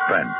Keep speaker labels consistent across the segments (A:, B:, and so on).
A: suspense.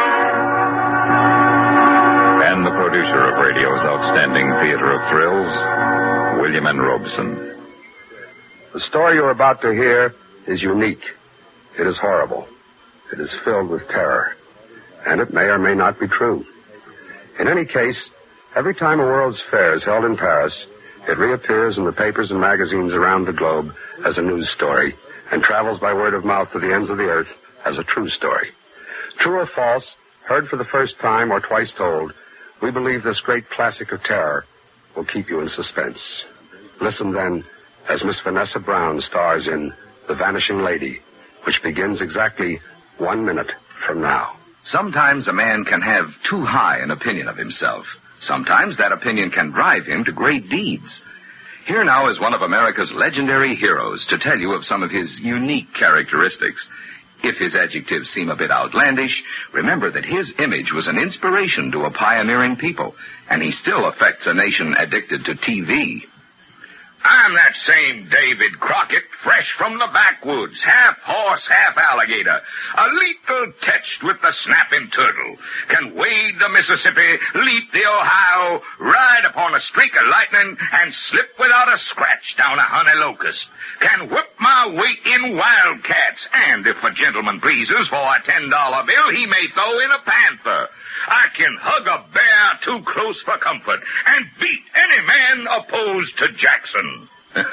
A: And the producer of radio's outstanding theater of thrills, William N. Robeson.
B: The story you're about to hear is unique. It is horrible. It is filled with terror. And it may or may not be true. In any case, every time a World's Fair is held in Paris, it reappears in the papers and magazines around the globe as a news story and travels by word of mouth to the ends of the earth as a true story. True or false, heard for the first time or twice told, we believe this great classic of terror will keep you in suspense. Listen then as Miss Vanessa Brown stars in The Vanishing Lady, which begins exactly 1 minute from now.
C: Sometimes a man can have too high an opinion of himself. Sometimes that opinion can drive him to great deeds. Here now is one of America's legendary heroes to tell you of some of his unique characteristics. If his adjectives seem a bit outlandish, remember that his image was an inspiration to a pioneering people, and he still affects a nation addicted to TV. I'm that same David Crockett, fresh from the backwoods, half horse, half alligator, a lethal touched with the snapping turtle, can wade the Mississippi, leap the Ohio, ride upon a streak of lightning, and slip without a scratch down a honey locust, can whip my weight in wildcats, and if a gentleman pleases, for a $10 bill, he may throw in a panther. I can hug a bear too close for comfort and beat any man opposed to Jackson.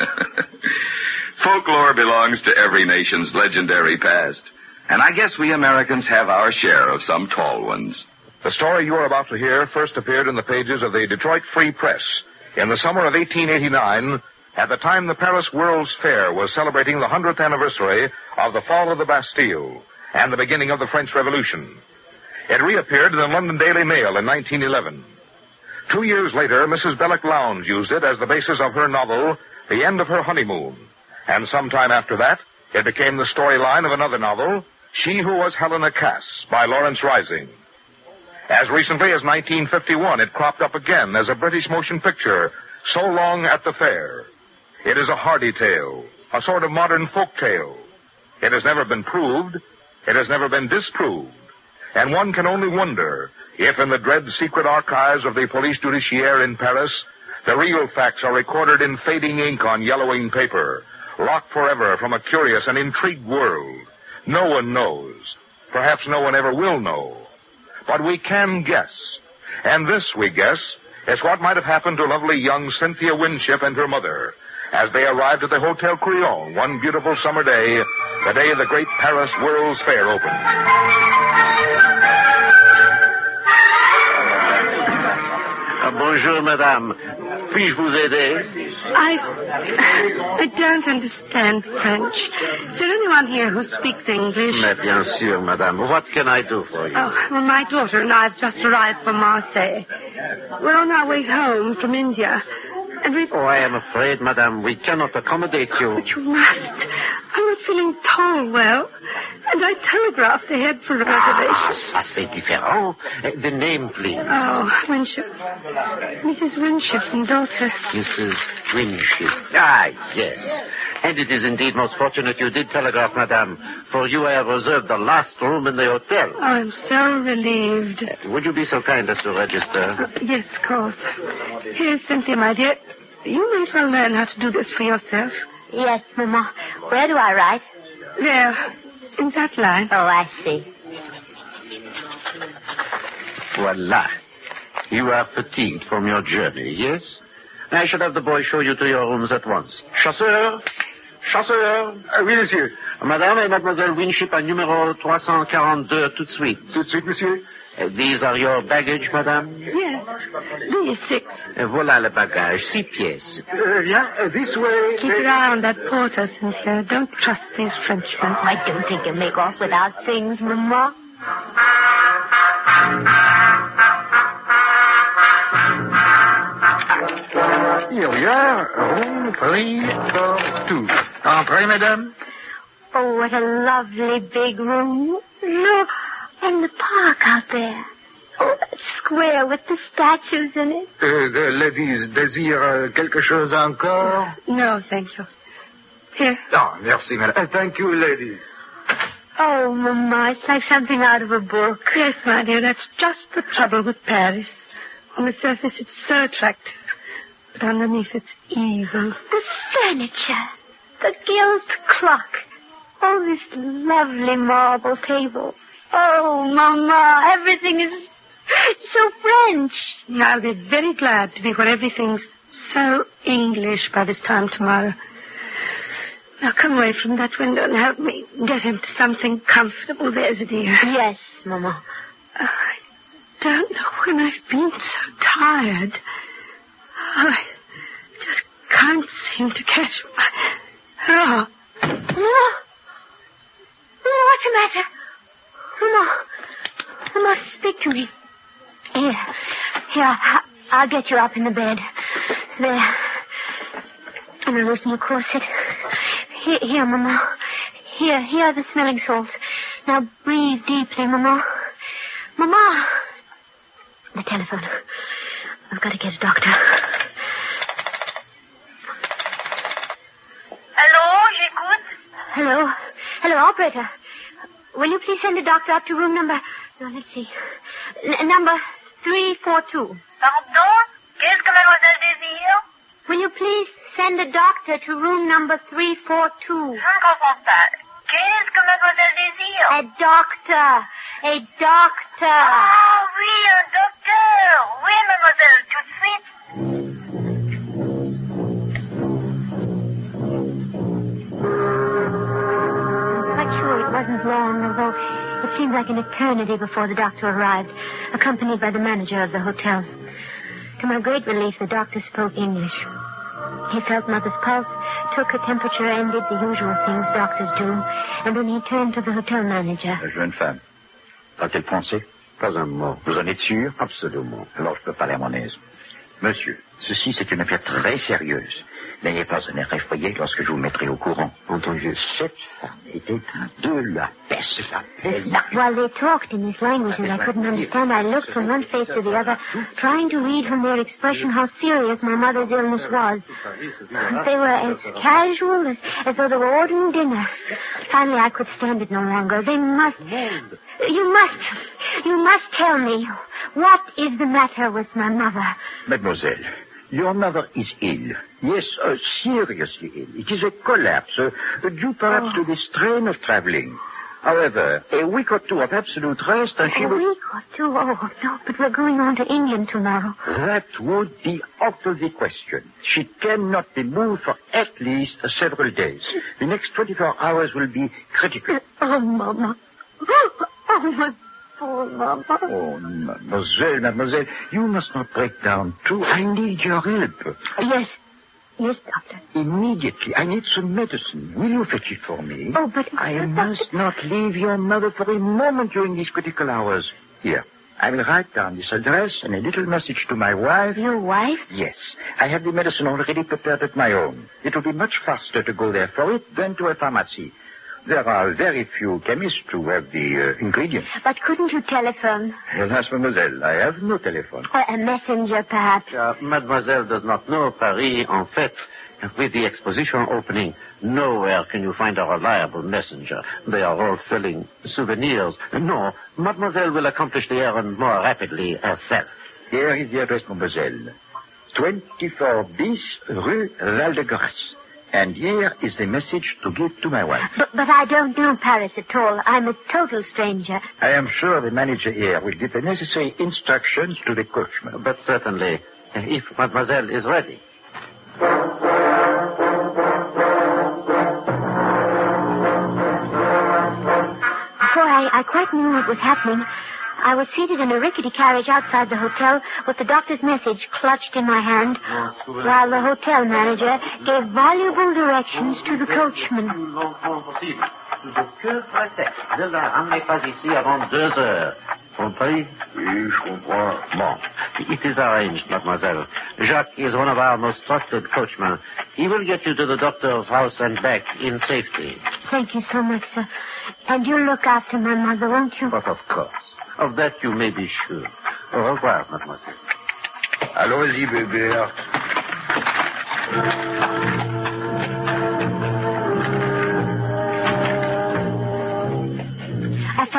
C: Folklore belongs to every nation's legendary past, and I guess we Americans have our share of some tall ones.
D: The story you are about to hear first appeared in the pages of the Detroit Free Press in the summer of 1889, at the time the Paris World's Fair was celebrating the 100th anniversary of the fall of the Bastille and the beginning of the French Revolution. It reappeared in the London Daily Mail in 1911. 2 years later, Mrs. Belloc Lowndes used it as the basis of her novel, The End of Her Honeymoon. And sometime after that, it became the storyline of another novel, She Who Was Helena Cass, by Lawrence Rising. As recently as 1951, it cropped up again as a British motion picture, So Long at the Fair. It is a hardy tale, a sort of modern folk tale. It has never been proved. It has never been disproved. And one can only wonder if in the dread secret archives of the Police Judiciaire in Paris, the real facts are recorded in fading ink on yellowing paper, locked forever from a curious and intrigued world. No one knows. Perhaps no one ever will know. But we can guess. And this, we guess, is what might have happened to lovely young Cynthia Winship and her mother as they arrived at the Hotel Crillon one beautiful summer day, the day the great Paris World's Fair opened.
E: Bonjour, madame. Puis-je vous aider?
F: I don't understand French. Is there anyone here who speaks English?
E: Mais bien sûr, madame. What can I do for you?
F: Oh, well, my daughter and I have just arrived from Marseille. We're on our way home from India. And we've...
E: Oh, I am afraid, madame, we cannot accommodate you.
F: But you must. I'm not feeling at all well. And I telegraphed ahead for a reservation.
E: Ça, c'est différent. The name, please.
F: Oh, Winship. Mrs. Winship and daughter.
E: Mrs. Winship. Ah, yes. And it is indeed most fortunate you did telegraph, madame, for you have reserved the last room in the hotel.
F: Oh, I'm so relieved.
E: Would you be so kind as to register?
F: Yes, of course. Here's Cynthia, my dear. You might well learn how to do this for yourself.
G: Yes, Mama. Where do I write?
F: There. In that line.
G: Oh, I see.
E: Voila. You are fatigued from your journey, yes? I should have the boy show you to your rooms at once. Chasseur! Chasseur!
B: Oui, monsieur.
E: Madame et Mademoiselle Winship à numéro 342 tout de suite.
B: Tout de suite, monsieur.
E: These are your baggage, madame?
F: Yes. These 6.
E: Voilà le bagage, 6 pièces.
B: Yeah, this way.
F: Keep your eye on that porter, Cynthia. Don't trust these Frenchmen.
G: I don't think you'll make off without things, Mama.
B: Here we are. Room 342. Entrez, madame.
G: Oh, what a lovely big room. Look, and the park out there. Oh, that square with the statues in it.
B: The ladies désirent quelque chose encore?
F: No, thank you. Here.
B: Ah, merci, madame. Thank you, ladies.
G: Oh, Mama, it's like something out of a book.
F: Yes, my dear, that's just the trouble with Paris. On the surface, it's so attractive. But underneath, it's evil.
G: The furniture, the gilt clock, oh, this lovely marble table. Oh, Mama, everything is so French.
F: I'll be very glad to be where everything's so English by this time tomorrow. Now come away from that window and help me get into something comfortable, there's a dear.
G: Yes, Mama.
F: I don't know when I've been so tired. I just can't seem to catch my... Oh.
G: Mama? What's the matter? Mama, speak to me. Here, I'll get you up in the bed. There. And I'll loosen your corset. Here, Mama. Here are the smelling salts. Now breathe deeply, Mama. Mama! The telephone. I've got to get a doctor.
H: Hello, j'écoute.
G: Hello, operator. Will you please send a doctor up to room number... No, let's see. Number 342.
H: Pardon? Qu'est-ce que mademoiselle désire?
G: Will you please send a doctor to room number 342?
H: Je ne comprends pas. Qu'est-ce que mademoiselle désire?
G: A doctor.
H: Ah oui, un docteur. Oui, mademoiselle, tout de suite.
G: I'm quite sure it wasn't long, although it seemed like an eternity before the doctor arrived, accompanied by the manager of the hotel. To my great relief, the doctor spoke English. He felt Mother's pulse, took her temperature, and did the usual things doctors do, and then he turned to the hotel manager.
E: La jeune femme, a-t-elle pensé? Pas un mot. Vous en êtes sûr? Absolument. Alors je peux parler à mon aise. Monsieur, ceci c'est une affaire très sérieuse. N'ayez pas un air effrayé lorsque je vous mettrai au courant. Entendu. Cette femme était de la peste.
G: While they talked in this language and I couldn't understand, I looked from one face to the other, trying to read from their expression how serious my mother's illness was. They were as casual as though they were ordering dinner. Finally, I could stand it no longer. You must tell me, what is the matter with my mother?
E: Mademoiselle, your mother is ill. Yes, seriously ill. It is a collapse, due perhaps to the strain of traveling. However, a week or two of absolute rest and she will...
G: A week or two? Oh, no, but we're going on to England tomorrow.
E: That would be out of the question. She cannot be moved for at least several days. The next 24 hours will be critical.
G: Oh, Mama. Oh, my poor Mama.
E: Oh, mademoiselle, you must not break down too. I need your help.
G: Yes, doctor.
E: Immediately. I need some medicine. Will you fetch it for me?
G: Oh, but...
E: I must not leave your mother for a moment during these critical hours. Here, I will write down this address and a little message to my wife.
G: Your wife?
E: Yes. I have the medicine already prepared at my own. It will be much faster to go there for it than to a pharmacy. There are very few chemists who have the ingredients.
G: But couldn't you telephone?
E: Yes, mademoiselle, I have no telephone.
G: A messenger, perhaps.
I: Mademoiselle does not know Paris, en fait. With the exposition opening, nowhere can you find a reliable messenger. They are all selling souvenirs. No, mademoiselle will accomplish the errand more rapidly herself.
E: Here is the address, mademoiselle. 24 bis Rue Val-de-Grâce. And here is the message to give to my wife.
G: But I don't know Paris at all. I'm a total stranger.
E: I am sure the manager here will give the necessary instructions to the coachman.
I: But certainly, if mademoiselle is ready.
G: Before I quite knew what was happening, I was seated in a rickety carriage outside the hotel with the doctor's message clutched in my hand, while the hotel manager gave voluble directions to the coachman.
I: Compris? Oui, je comprends. Bon. It is arranged, mademoiselle. Jacques is one of our most trusted coachmen. He will get you to the doctor's house and back in safety.
G: Thank you so much, sir. And you'll look after my mother, won't you?
I: But of course. Of that you may be sure. Au revoir, mademoiselle.
E: Allons-y, bébé.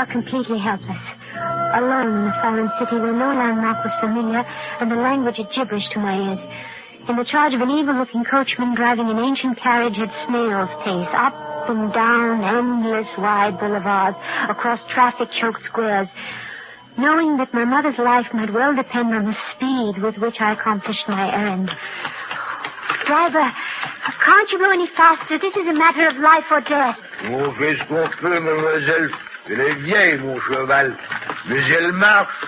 G: felt completely helpless. Alone in a foreign city where no landmark was familiar and the language a gibberish to my ears. In the charge of an evil-looking coachman driving an ancient carriage at snail's pace, up and down endless wide boulevards, across traffic-choked squares, knowing that my mother's life might well depend on the speed with which I accomplished my errand. Driver, can't you go any faster? This is a matter of life or death.
J: On fait ce qu'on peut, mademoiselle. Elle est vieille, mon cheval. Mais elle marche.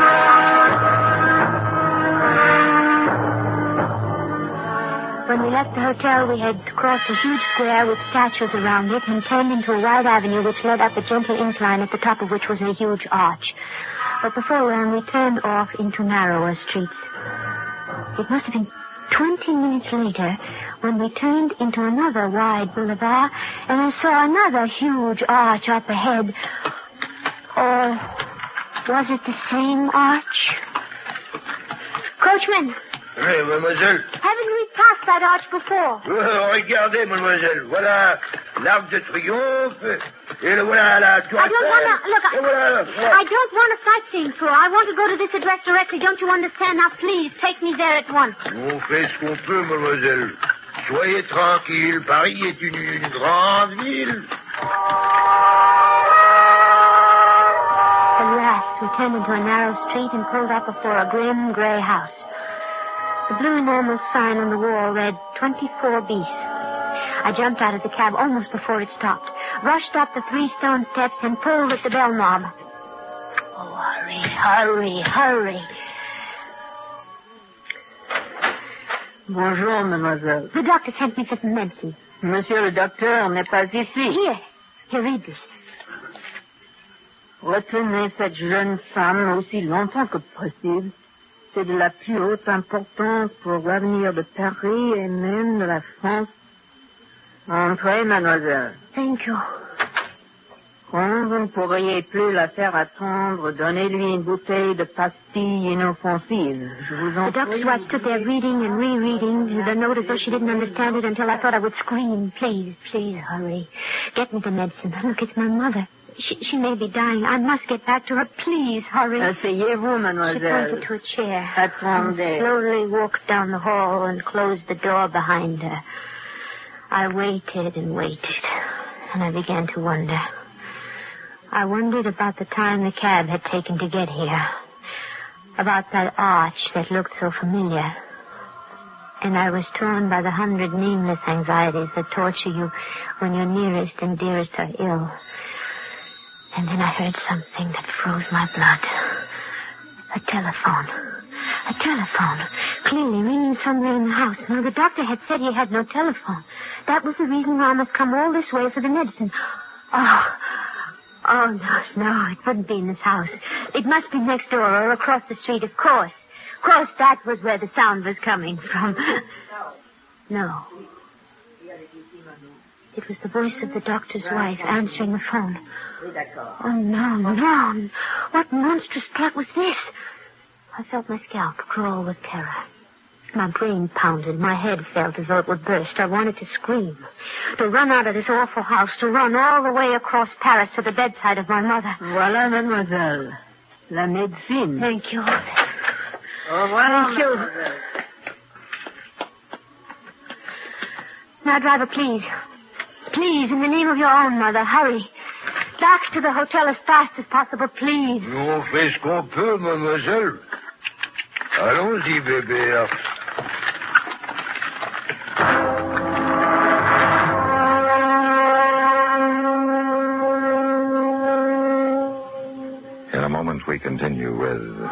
G: When we left the hotel, we had crossed a huge square with statues around it and turned into a wide avenue which led up a gentle incline at the top of which was a huge arch. But before long, we turned off into narrower streets. It must have been 20 minutes later when we turned into another wide boulevard and I saw another huge arch up ahead. Or was it the same arch? Coachman!
J: Oui, mademoiselle.
G: Haven't we passed that arch before?
J: Regardez, mademoiselle. Voilà l'Arc de Triomphe. Et voilà la tour.
G: I don't want a sightseeing tour. I want to go to this address directly. Don't you understand? Now, please, take me there at once.
J: On fait ce qu'on peut, mademoiselle. Soyez tranquille. Paris est une grande ville.
G: At last, we turned into a narrow street and pulled up before a grim, gray house. The blue enamel sign on the wall read 24 bis. I jumped out of the cab almost before it stopped, rushed up the 3 stone steps, and pulled at the bell knob. Oh, hurry.
K: Bonjour, mademoiselle.
G: The doctor sent me for some medicine.
K: Monsieur le docteur n'est pas ici.
G: Here, read this.
K: Retenez cette jeune femme aussi longtemps que possible. C'est de la plus haute importance pour l'avenir de Paris et même de la France. Entrez, mademoiselle.
G: Thank you.
K: Quand vous ne pourriez plus la faire attendre, donnez-lui une bouteille de pastilles inoffensives. Je vous en prie.
G: The doctor's wife stood there reading and rereading the note as though she didn't understand it until I thought I would scream. Please, hurry. Get me the medicine. Look, it's my mother. She may be dying. I must get back to her. Please, hurry.
K: Asseyez-vous, mademoiselle.
G: She pointed to a chair.
K: Attendez.
G: I slowly walked down the hall and closed the door behind her. I waited and waited, and I began to wonder. I wondered about the time the cab had taken to get here, about that arch that looked so familiar. And I was torn by the 100 nameless anxieties that torture you when your nearest and dearest are ill. And then I heard something that froze my blood. A telephone. Clearly ringing somewhere in the house. Now, the doctor had said he had no telephone. That was the reason why I must come all this way for the medicine. Oh, no, it wouldn't be in this house. It must be next door or across the street, of course. Of course, that was where the sound was coming from. No. It was the voice of the doctor's wife answering the phone. Oh, no. What monstrous plot was this? I felt my scalp crawl with terror. My brain pounded. My head felt as though it would burst. I wanted to scream. To run out of this awful house. To run all the way across Paris to the bedside of my mother.
K: Voilà, mademoiselle. La médecine.
G: Thank you.
K: Au revoir,
G: Thank you.
K: mademoiselle.
G: Now, driver, please. Please, in the name of your own mother, hurry. Back to the hotel as fast as possible, please.
J: On fait ce qu'on peut, mademoiselle. Allons-y, bébé.
A: In a moment, we continue with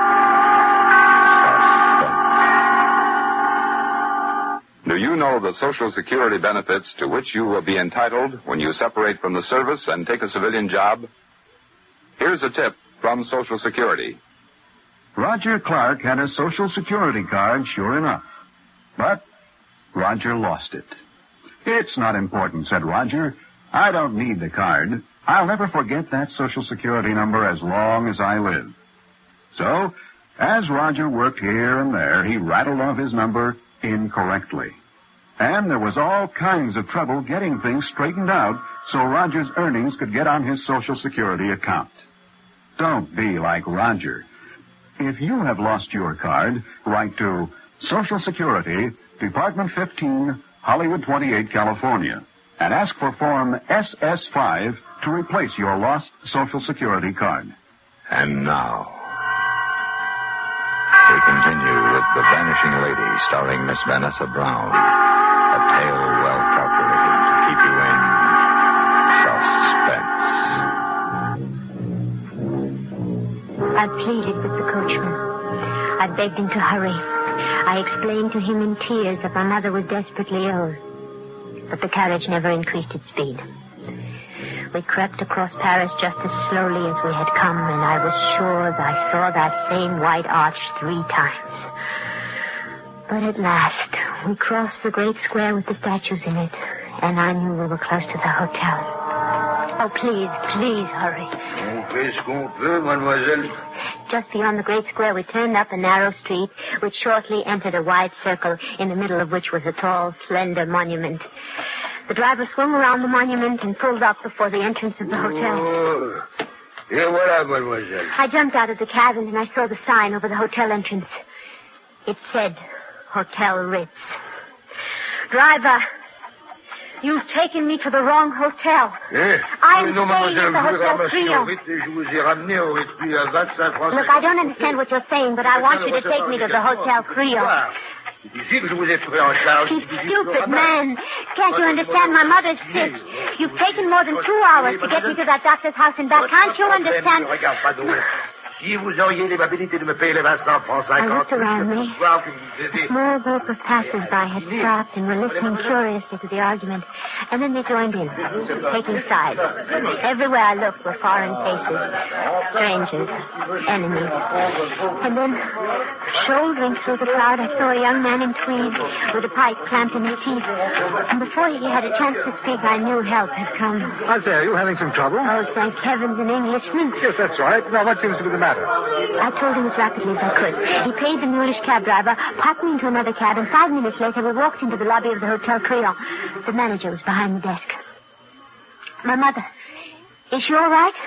A: Do you know the Social Security benefits to which you will be entitled when you separate from the service and take a civilian job? Here's a tip from Social Security.
L: Roger Clark had a Social Security card, sure enough. But Roger lost it. It's not important, said Roger. I don't need the card. I'll never forget that Social Security number as long as I live. So, as Roger worked here and there, he rattled off his number incorrectly. And there was all kinds of trouble getting things straightened out so Roger's earnings could get on his Social Security account. Don't be like Roger. If you have lost your card, write to Social Security, Department 15, Hollywood 28, California, and ask for Form SS5 to replace your lost Social Security card.
C: And now, we continue with The Vanishing Lady, starring Miss Vanessa Brown. A tale well calculated to keep you in suspense.
G: I pleaded with the coachman. I begged him to hurry. I explained to him in tears that my mother was desperately ill. But the carriage never increased its speed. We crept across Paris just as slowly as we had come, and I was sure that I saw that same white arch 3 times. But at last, we crossed the great square with the statues in it, and I knew we were close to the hotel. Oh, please, please hurry.
J: On fait ce qu'on peut, mademoiselle.
G: Just beyond the great square, we turned up a narrow street, which shortly entered a wide circle, in the middle of which was a tall, slender monument. The driver swung around the monument and pulled up before the entrance of the hotel.
J: Oh. Et voilà, mademoiselle.
G: I jumped out of the cabin and I saw the sign over the hotel entrance. It said, Hotel Ritz. Driver, you've taken me to the wrong hotel.
J: Eh?
G: I'm
J: non,
G: staying at the Hotel Crillon.
J: Je vous ai ramené au Ritz à 25 francs.
G: Look, I don't understand what you're saying, but I want you to take me to the Hotel Crillon.
J: Ici que je vous ai trouvé en charge.
G: You stupid man. Can't you understand? My mother's sick. You've taken more than 2 hours to get me to that doctor's house and back. Can't you understand?
J: Si vous auriez l'amabilité de me payer les 25 francs 50.
G: I looked around me. A small group of passers-by had stopped and were listening curiously to the argument. And then they joined in, taking sides. Everywhere I looked were foreign faces, strangers, enemies. And then, shouldering through the crowd, I saw a young man in tweeds with a pipe clamped in his teeth. And before he had a chance to speak, I knew help had come.
D: I say, are you having some trouble?
G: Oh, thank heavens, an Englishman.
D: Yes, that's right. Now, what seems to be the matter?
G: I told him as rapidly as I could. He paid the mulish cab driver, popped me into another cab, and 5 minutes later we walked into the lobby of the Hotel Crillon. The manager was behind the desk. My mother. Is she all right?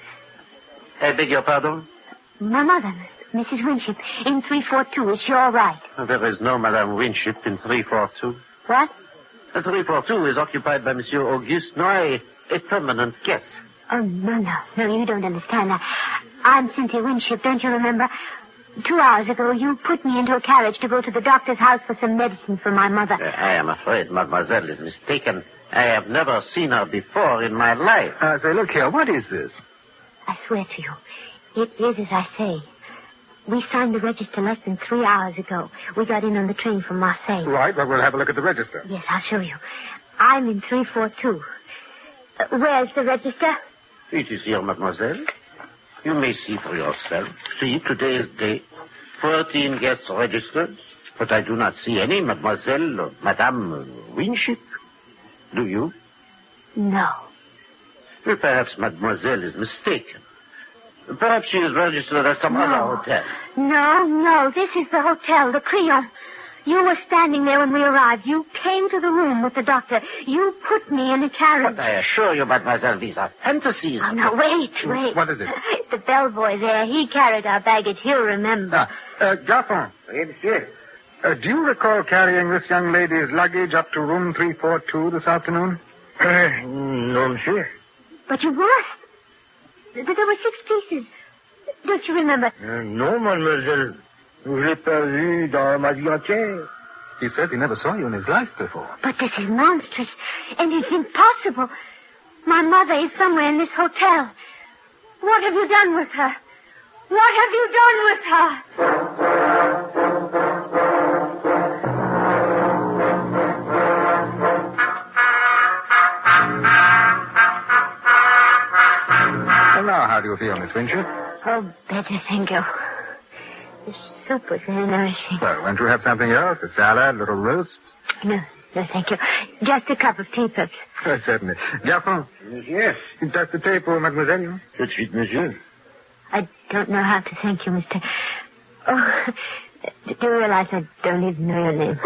I: I beg your pardon?
G: My mother, Mrs. Winship, in 342. Is she all right?
I: There is no Madame Winship in 342.
G: What?
I: 342 is occupied by Monsieur Auguste Noy, a permanent guest.
G: Oh, no, you don't understand. I'm Cynthia Winship, don't you remember? 2 hours ago, you put me into a carriage to go to the doctor's house for some medicine for my mother.
I: I am afraid mademoiselle is mistaken. I have never seen her before in my life.
D: Say, look here, what is this?
G: I swear to you, it is as I say. We signed the register less than 3 hours ago. We got in on the train from Marseille.
D: Right, well, we'll have a look at the register.
G: Yes, I'll show you. I'm in 342. Where's the register?
I: It is here, mademoiselle. You may see for yourself. See, today's date. 14 guests registered. But I do not see any mademoiselle or Madame Winship. Do you?
G: No.
I: Well, perhaps mademoiselle is mistaken. Perhaps she is registered at some other hotel.
G: No. This is the hotel, the Crillon. You were standing there when we arrived. You came to the room with the doctor. You put me in a carriage.
I: But I assure you, mademoiselle, these are fantasies.
G: Oh, now, wait.
D: What is it?
G: The bellboy there, he carried our baggage. He'll remember.
D: Garçon.
J: Oui, monsieur.
D: Do you recall carrying this young lady's luggage up to room 342 this afternoon?
J: Non, monsieur.
G: But you must. There were 6 pieces. Don't you remember?
J: Non, mademoiselle. Je l'ai pas vu dans ma vie entière.
D: He said he never saw you in his life before.
G: But this is monstrous, and it's impossible. My mother is somewhere in this hotel. What have you done with her? What have you done with her?
D: Well, now, how do you feel, Miss Winship?
G: Oh, better, thank you. The soup was very nourishing.
D: Well, won't you have something else? A salad, a little roast?
G: No, thank you. Just a cup of tea, perhaps.
D: Certainly. Garçon.
J: Yes.
D: You touch the tape pour mademoiselle?
J: Tout de suite, monsieur.
G: I don't know how to thank you, Mr. Oh, do you realize I don't even know your name?
D: Oh,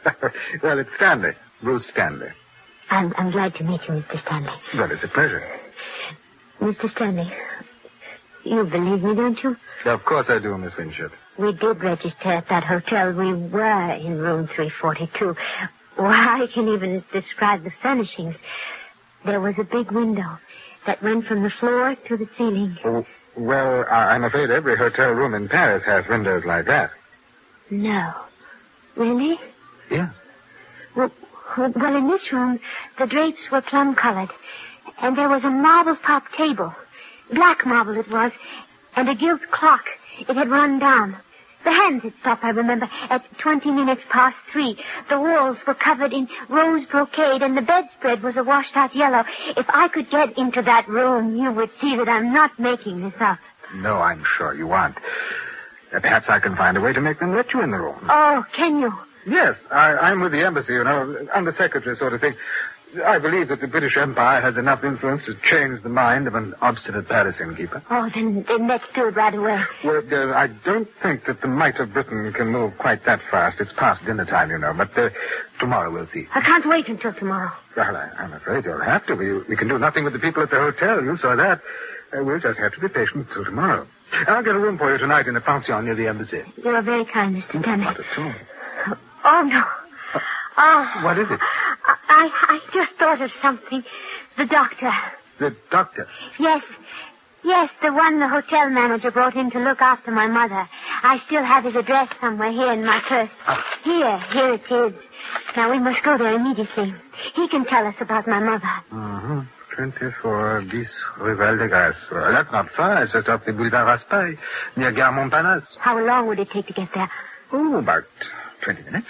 D: Well, it's Stanley. Bruce Stanley.
G: I'm glad to meet you, Mr. Stanley.
D: Well, it's a pleasure.
G: Mr. Stanley, you believe me, don't you?
D: Of course I do, Miss Winship.
G: We did register at that hotel. We were in room 342. Why, I can even describe the furnishings. There was a big window that went from the floor to the ceiling.
D: Oh, well, I'm afraid every hotel room in Paris has windows like that.
G: No. Really?
D: Yeah.
G: Well, in this room, the drapes were plum-colored, and there was a marble-top table. Black marble it was, and a gilt clock. It had run down. The hands had stopped, I remember, at 20 minutes past 3. The walls were covered in rose brocade, and the bedspread was a washed-out yellow. If I could get into that room, you would see that I'm not making this up.
D: No, I'm sure you aren't. Perhaps I can find a way to make them let you in the room.
G: Oh, can you?
D: Yes, I'm with the embassy, you know, undersecretary sort of thing. I believe that the British Empire has enough influence to change the mind of an obstinate Paris innkeeper.
G: Oh, then let's do it right away.
D: Well, I don't think that the might of Britain can move quite that fast. It's past dinner time, you know, but tomorrow we'll see.
G: I can't wait until tomorrow.
D: Well, I'm afraid you'll have to. We can do nothing with the people at the hotel. You saw that. We'll just have to be patient until tomorrow. I'll get a room for you tonight in the pension near the embassy.
G: You are very kind, Mr. Stanley.
D: Not at all.
G: Oh, no. Oh.
D: What is it?
G: I just thought of something. The doctor.
D: The doctor?
G: Yes, the one the hotel manager brought in to look after my mother. I still have his address somewhere here in my purse. Here it is. Now, we must go there immediately. He can tell us about my mother.
D: Mm-hmm. 24 bis Rue Val de Grace. Well, that's not far. It's just up the Boulevard Raspail, near Gare Montparnasse.
G: How long would it take to get there?
D: Oh, about 20 minutes.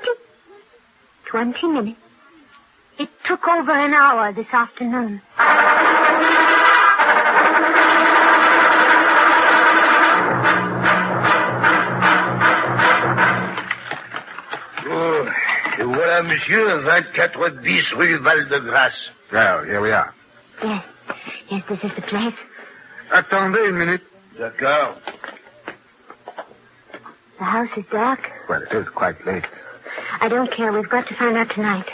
G: 20 minutes? It took over an hour this afternoon.
J: Oh, voilà, monsieur, 24 bis Rue Val de Grace.
D: Well, here we are.
G: Yes, this is the place.
D: Attendez une minute.
J: D'accord.
G: The house is dark.
D: Well, it is quite late.
G: I don't care. We've got to find out tonight.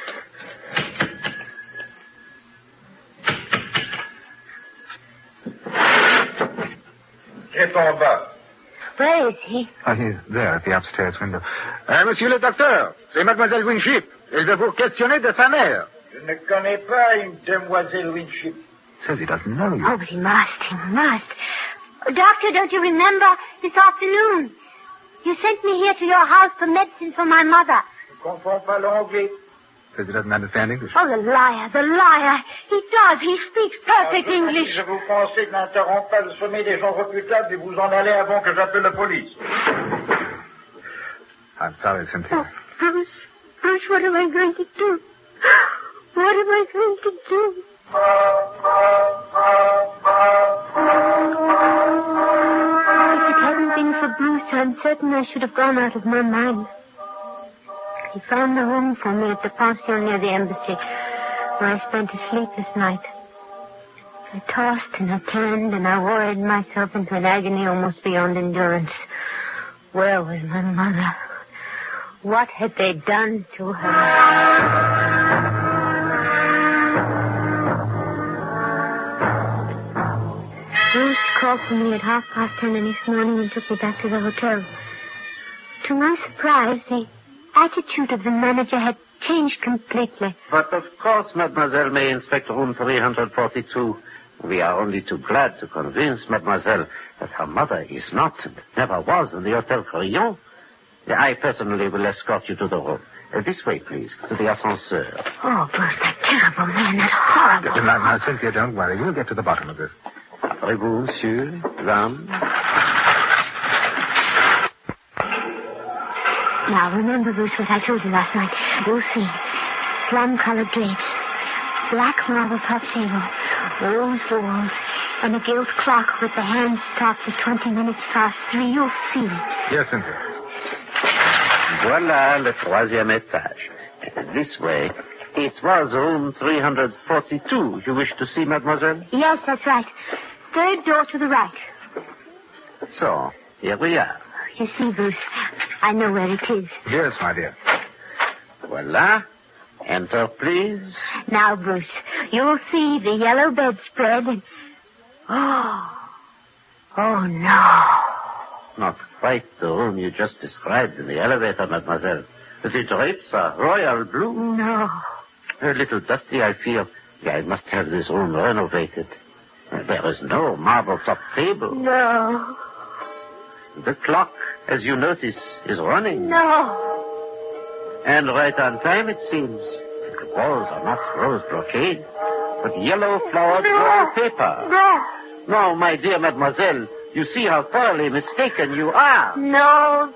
J: C'est en bas.
G: Where is he?
D: Oh, he's there at the upstairs window. Monsieur le docteur, c'est Mademoiselle Winship. Elle veut vous questionner de sa mère.
J: Je ne connais pas une demoiselle Winship.
D: Says he doesn't know you.
G: Oh, but he must. Doctor, don't you remember this afternoon? You sent me here to your house for medicine for my mother.
J: Je comprends pas l'anglais.
D: Says he doesn't understand English.
G: Oh, the liar. He does. He speaks perfect English.
J: Si je vous conseille de n'interrompre pas le sommet des gens reputables et vous en allez avant que j'appelle la police.
D: I'm sorry, Cynthia.
G: Oh, Bruce, what am I going to do? What am I going to do? If it hadn't been for Bruce, I'm certain I should have gone out of my mind. He found a room for me at the pension near the embassy, where I spent a sleepless night. I tossed and I turned and I worried myself into an agony almost beyond endurance. Where was my mother? What had they done to her? Bruce called for me at 10:30 this morning and took me back to the hotel. To my surprise, the attitude of the manager had changed completely.
I: But of course, mademoiselle may inspect room 342. We are only too glad to convince mademoiselle that her mother is not and never was in the Hotel Crillon. I personally will escort you to the room. This way, please, to the ascenseur.
G: Oh, Bruce, that terrible man, that horrible...
D: Now, Cynthia, don't worry. We'll get to the bottom of this.
I: Avez-vous, monsieur, dame?
G: Now, remember, Bruce, what I told you last night. You'll see. Plum-colored drapes, black marble top table, rose walls, and a gilt clock with the hands stopped at 20 minutes past 3. You'll see.
D: Yes, Cynthia.
I: Voilà le troisième étage. This way. It was room 342. You wish to see, mademoiselle?
G: Yes, that's right. Third door to the right.
I: So, here we are.
G: You see, Bruce, I know where it is.
D: Yes, my dear.
I: Voila. Enter, please.
G: Now, Bruce, you'll see the yellow bedspread and... Oh, no.
I: Not quite the room you just described in the elevator, mademoiselle. The drapes are royal blue.
G: No.
I: A little dusty, I feel. I must have this room renovated. There is no marble-top table.
G: No.
I: The clock, as you notice, is running.
G: No.
I: And right on time, it seems. The walls are not rose brocade, but yellow flowered wallpaper.
G: No.
I: No, my dear mademoiselle, you see how thoroughly mistaken you are.
G: No.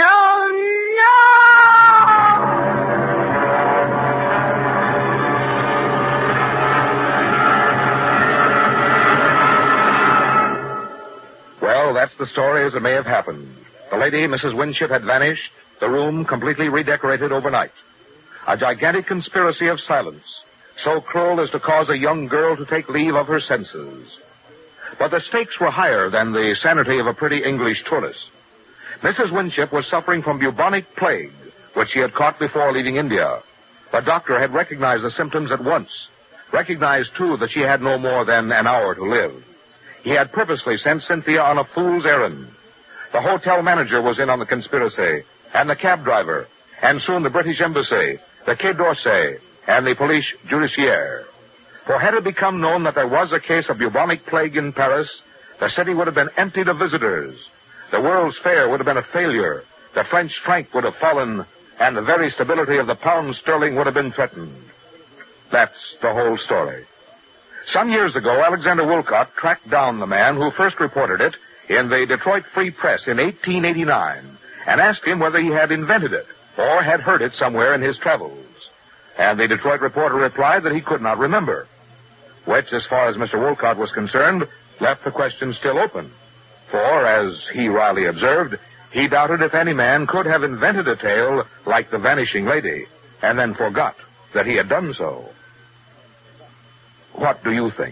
D: Well, that's the story as it may have happened. The lady, Mrs. Winship, had vanished, the room completely redecorated overnight. A gigantic conspiracy of silence, so cruel as to cause a young girl to take leave of her senses. But the stakes were higher than the sanity of a pretty English tourist. Mrs. Winship was suffering from bubonic plague, which she had caught before leaving India. The doctor had recognized the symptoms at once, recognized, too, that she had no more than an hour to live. He had purposely sent Cynthia on a fool's errand. The hotel manager was in on the conspiracy, and the cab driver, and soon the British Embassy, the Quai d'Orsay, and the police judiciaire. For had it become known that there was a case of bubonic plague in Paris, the city would have been emptied of visitors. The World's Fair would have been a failure. The French franc would have fallen, and the very stability of the pound sterling would have been threatened. That's the whole story. Some years ago, Alexander Woolcott tracked down the man who first reported it in the Detroit Free Press in 1889 and asked him whether he had invented it or had heard it somewhere in his travels. And the Detroit reporter replied that he could not remember, which, as far as Mr. Woolcott was concerned, left the question still open. For, as he wryly observed, he doubted if any man could have invented a tale like The Vanishing Lady and then forgot that he had done so. What do you think?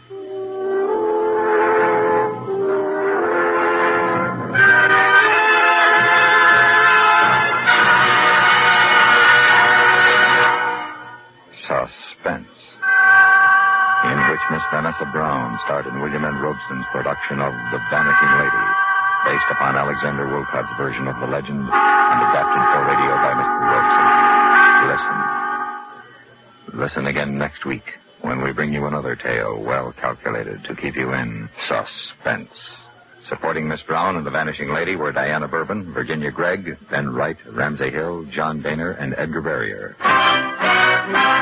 A: Suspense, in which Miss Vanessa Brown starred in William N. Robeson's production of The Vanishing Lady, based upon Alexander Woolcott's version of the legend and adapted for radio by Mr. Robeson. Listen again next week when we bring you another tale well calculated to keep you in suspense. Supporting Miss Brown and The Vanishing Lady were Diana Bourbon, Virginia Gregg, Ben Wright, Ramsey Hill, John Daner, and Edgar Barrier.